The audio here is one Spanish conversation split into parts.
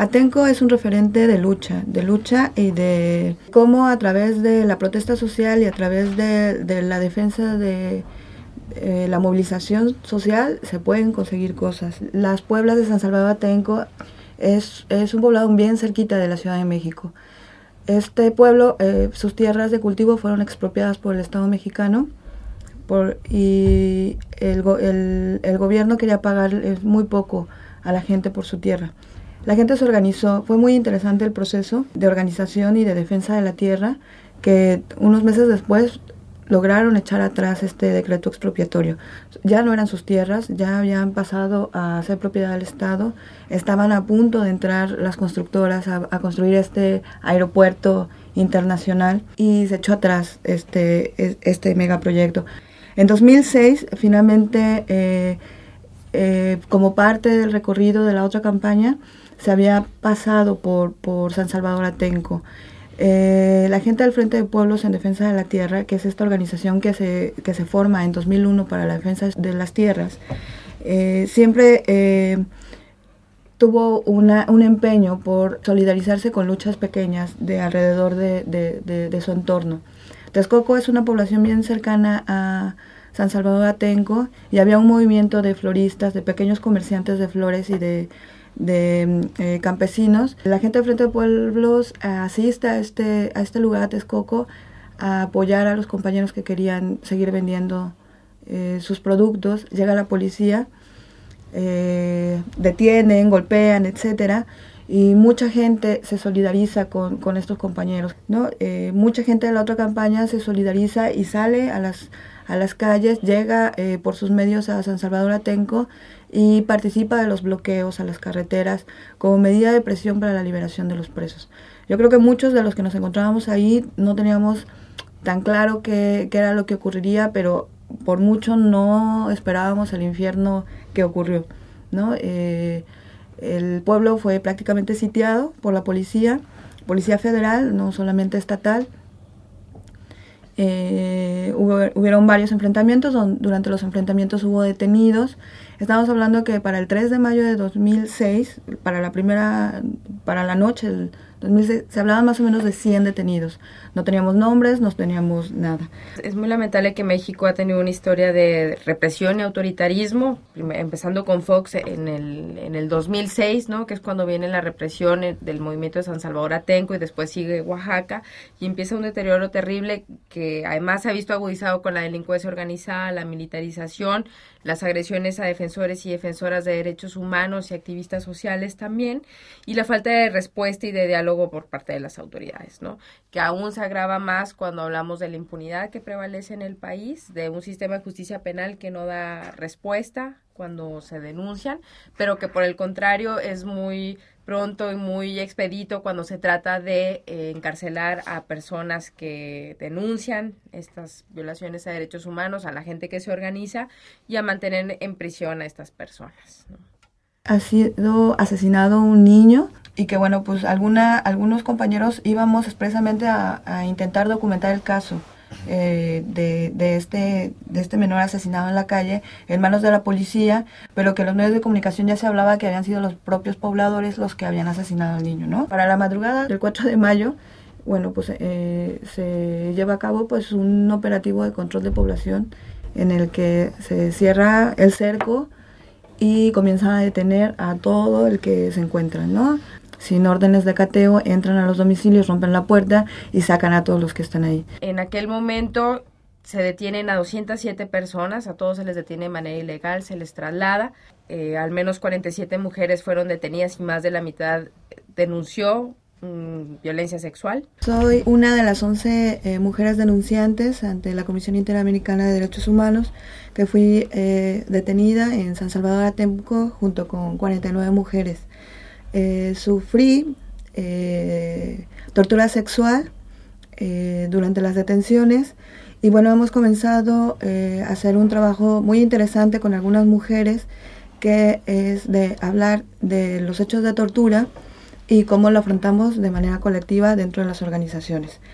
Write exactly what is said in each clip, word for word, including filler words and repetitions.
Atenco es un referente de lucha, de lucha y de cómo a través de la protesta social y a través de, de la defensa de eh, la movilización social se pueden conseguir cosas. Las Pueblas de San Salvador Atenco es, es un poblado bien cerquita de la Ciudad de México. Este pueblo, eh, sus tierras de cultivo fueron expropiadas por el Estado mexicano por, y el, el, el gobierno quería pagar muy poco a la gente por su tierra. La gente se organizó, fue muy interesante el proceso de organización y de defensa de la tierra, que unos meses después lograron echar atrás este decreto expropiatorio. Ya no eran sus tierras, ya habían pasado a ser propiedad del Estado, estaban a punto de entrar las constructoras a, a construir este aeropuerto internacional y se echó atrás este, este megaproyecto. En dos mil seis, finalmente, eh, eh, como parte del recorrido de la otra campaña, se había pasado por, por San Salvador Atenco. Eh, la gente del Frente de Pueblos en Defensa de la Tierra, que es esta organización que se, que se forma en dos mil uno para la defensa de las tierras, eh, siempre eh, tuvo una, un empeño por solidarizarse con luchas pequeñas de alrededor de, de, de, de su entorno. Texcoco es una población bien cercana a San Salvador Atenco y había un movimiento de floristas, de pequeños comerciantes de flores y de de eh, campesinos. La gente del Frente de Pueblos eh, asiste a este, a este lugar, a Texcoco, a apoyar a los compañeros que querían seguir vendiendo eh, sus productos. Llega la policía, eh, detienen, golpean, etcétera, y mucha gente se solidariza con, con estos compañeros, ¿no? Eh, mucha gente de la otra campaña se solidariza y sale a las, a las calles, llega eh, por sus medios a San Salvador Atenco y participa de los bloqueos a las carreteras como medida de presión para la liberación de los presos. Yo creo que muchos de los que nos encontrábamos ahí no teníamos tan claro qué, qué era lo que ocurriría, pero por mucho no esperábamos el infierno que ocurrió, ¿no? Eh, el pueblo fue prácticamente sitiado por la policía, policía federal, no solamente estatal. Eh, hubo, hubieron varios enfrentamientos, donde, durante los enfrentamientos hubo detenidos. Estamos hablando que para el tres de mayo de dos mil seis, para la primera, para la noche del dos mil seis, se hablaban más o menos de cien detenidos. No teníamos nombres, no teníamos nada. Es muy lamentable que México ha tenido una historia de represión y autoritarismo, empezando con Fox en el, en el dos mil seis, ¿no? Que es cuando viene la represión del movimiento de San Salvador Atenco y después sigue Oaxaca y empieza un deterioro terrible que además se ha visto agudizado con la delincuencia organizada, la militarización, las agresiones a defensores y defensoras de derechos humanos y activistas sociales también, y la falta de respuesta y de diálogo por parte de las autoridades, ¿no? Que aún se agrava más cuando hablamos de la impunidad que prevalece en el país, de un sistema de justicia penal que no da respuesta cuando se denuncian, pero que por el contrario es muy pronto y muy expedito cuando se trata de eh, encarcelar a personas que denuncian estas violaciones a derechos humanos, a la gente que se organiza y a mantener en prisión a estas personas, ¿no? Ha sido asesinado un niño y que bueno, pues alguna, algunos compañeros íbamos expresamente a, a intentar documentar el caso eh, de, de, este, de este menor asesinado en la calle en manos de la policía, pero que en los medios de comunicación ya se hablaba que habían sido los propios pobladores los que habían asesinado al niño, ¿no? Para la madrugada del cuatro de mayo, bueno, pues eh, se lleva a cabo pues un operativo de control de población en el que se cierra el cerco y comienzan a detener a todo el que se encuentran, ¿no? Sin órdenes de cateo, entran a los domicilios, rompen la puerta y sacan a todos los que están ahí. En aquel momento se detienen a doscientas siete personas, a todos se les detiene de manera ilegal, se les traslada. Eh, al menos cuarenta y siete mujeres fueron detenidas y más de la mitad denunció mmm, violencia sexual. Soy una de las once eh, mujeres denunciantes ante la Comisión Interamericana de Derechos Humanos, que fui eh, detenida en San Salvador Atenco junto con cuarenta y nueve mujeres. Eh, sufrí eh, tortura sexual eh, durante las detenciones y bueno, hemos comenzado eh, a hacer un trabajo muy interesante con algunas mujeres que es de hablar de los hechos de tortura y cómo lo afrontamos de manera colectiva dentro de las organizaciones.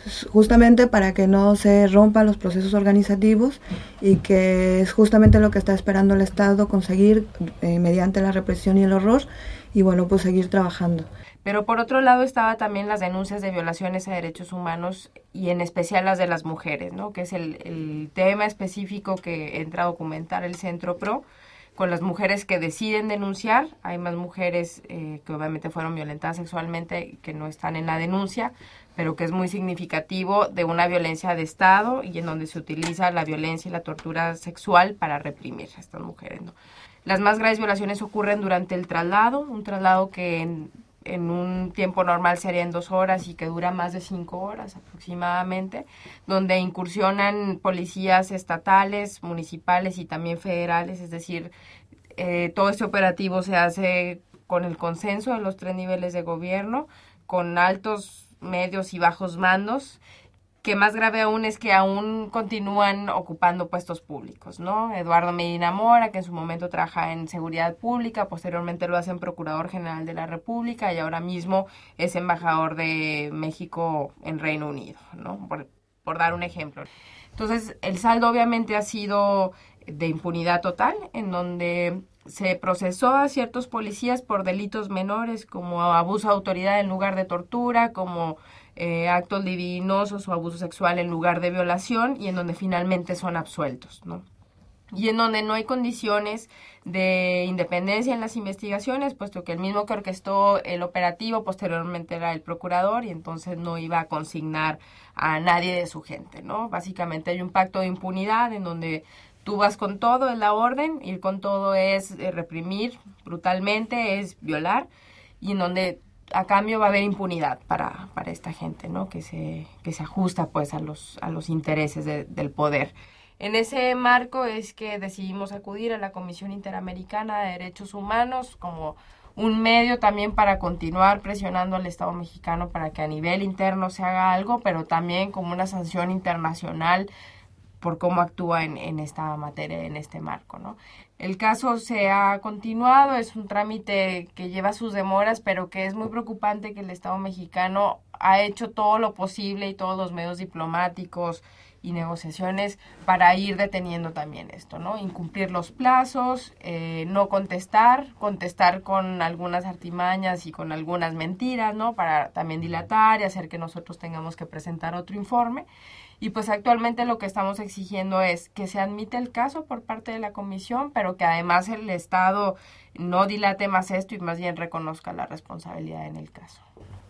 justamente para que no se rompan los procesos organizativos y que es justamente lo que está esperando el Estado conseguir eh, mediante la represión y el horror y bueno, pues seguir trabajando. Pero por otro lado estaba también las denuncias de violaciones a derechos humanos y en especial las de las mujeres, ¿no? Que es el, el tema específico que entra a documentar el Centro Pro, con las mujeres que deciden denunciar. Hay más mujeres eh, que obviamente fueron violentadas sexualmente que no están en la denuncia, pero que es muy significativo de una violencia de Estado y en donde se utiliza la violencia y la tortura sexual para reprimir a estas mujeres, ¿no? Las más graves violaciones ocurren durante el traslado, un traslado que en, en un tiempo normal sería en dos horas y que dura más de cinco horas aproximadamente, donde incursionan policías estatales, municipales y también federales, es decir, eh, todo este operativo se hace con el consenso de los tres niveles de gobierno, con altos, medios y bajos mandos, que más grave aún es que aún continúan ocupando puestos públicos, ¿no? Eduardo Medina Mora, que en su momento trabaja en seguridad pública, posteriormente lo hace en Procurador General de la República y ahora mismo es embajador de México en Reino Unido, ¿no? Por, por dar un ejemplo. Entonces, el saldo obviamente ha sido de impunidad total, en donde se procesó a ciertos policías por delitos menores como abuso de autoridad en lugar de tortura, como eh, actos libidinosos o abuso sexual en lugar de violación, y en donde finalmente son absueltos, ¿no? Y en donde no hay condiciones de independencia en las investigaciones, puesto que el mismo que orquestó el operativo posteriormente era el procurador y entonces no iba a consignar a nadie de su gente, ¿no? Básicamente hay un pacto de impunidad en donde tú vas con todo, es la orden, ir con todo es eh, reprimir brutalmente, es violar, y en donde a cambio va a haber impunidad para, para esta gente, ¿no? Que se, que se ajusta pues a los, a los intereses de, del poder. En ese marco es que decidimos acudir a la Comisión Interamericana de Derechos Humanos como un medio también para continuar presionando al Estado mexicano para que a nivel interno se haga algo, pero también como una sanción internacional por cómo actúa en, en esta materia, en este marco, ¿no? El caso se ha continuado, es un trámite que lleva sus demoras, pero que es muy preocupante que el Estado mexicano ha hecho todo lo posible y todos los medios diplomáticos y negociaciones para ir deteniendo también esto, ¿no? Incumplir los plazos, eh, no contestar, contestar con algunas artimañas y con algunas mentiras, ¿no? Para también dilatar y hacer que nosotros tengamos que presentar otro informe. Y pues actualmente lo que estamos exigiendo es que se admite el caso por parte de la comisión, pero que además el Estado no dilate más esto y más bien reconozca la responsabilidad en el caso.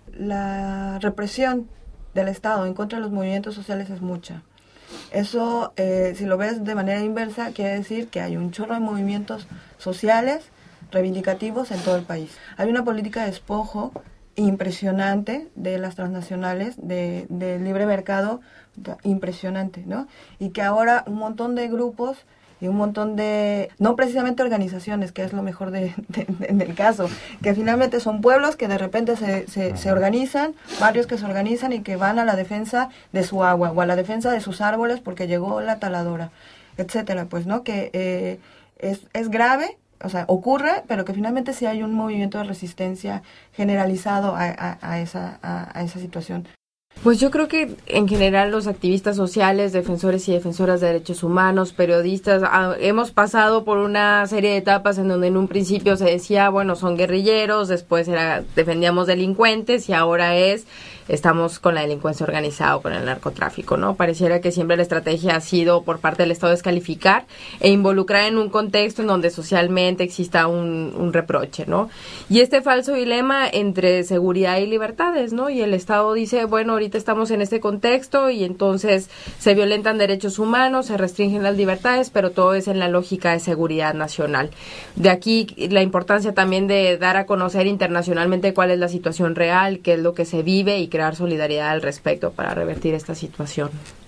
La represión del Estado en contra de los movimientos sociales es mucha. Eso, eh, si lo ves de manera inversa, quiere decir que hay un chorro de movimientos sociales reivindicativos en todo el país. Hay una política de despojo impresionante de las transnacionales, de, de libre mercado, impresionante, ¿no? Y que ahora un montón de grupos y un montón de, no precisamente organizaciones, que es lo mejor de, de, de, del caso, que finalmente son pueblos que de repente se, se, se organizan, barrios que se organizan y que van a la defensa de su agua o a la defensa de sus árboles porque llegó la taladora, etcétera, pues, ¿no? Que eh, es, es grave, o sea, ocurre, pero que finalmente sí hay un movimiento de resistencia generalizado a, a, a, esa, a, a esa situación. Pues yo creo que en general los activistas sociales, defensores y defensoras de derechos humanos, periodistas, ah, hemos pasado por una serie de etapas en donde en un principio se decía, bueno, son guerrilleros, después era defendíamos delincuentes y ahora es estamos con la delincuencia organizada o con el narcotráfico, ¿no? Pareciera que siempre la estrategia ha sido por parte del Estado descalificar e involucrar en un contexto en donde socialmente exista un, un reproche, ¿no? Y este falso dilema entre seguridad y libertades, ¿no? Y el Estado dice, bueno, ahorita estamos en este contexto y entonces se violentan derechos humanos, se restringen las libertades, pero todo es en la lógica de seguridad nacional. De aquí la importancia también de dar a conocer internacionalmente cuál es la situación real, qué es lo que se vive y crear solidaridad al respecto para revertir esta situación.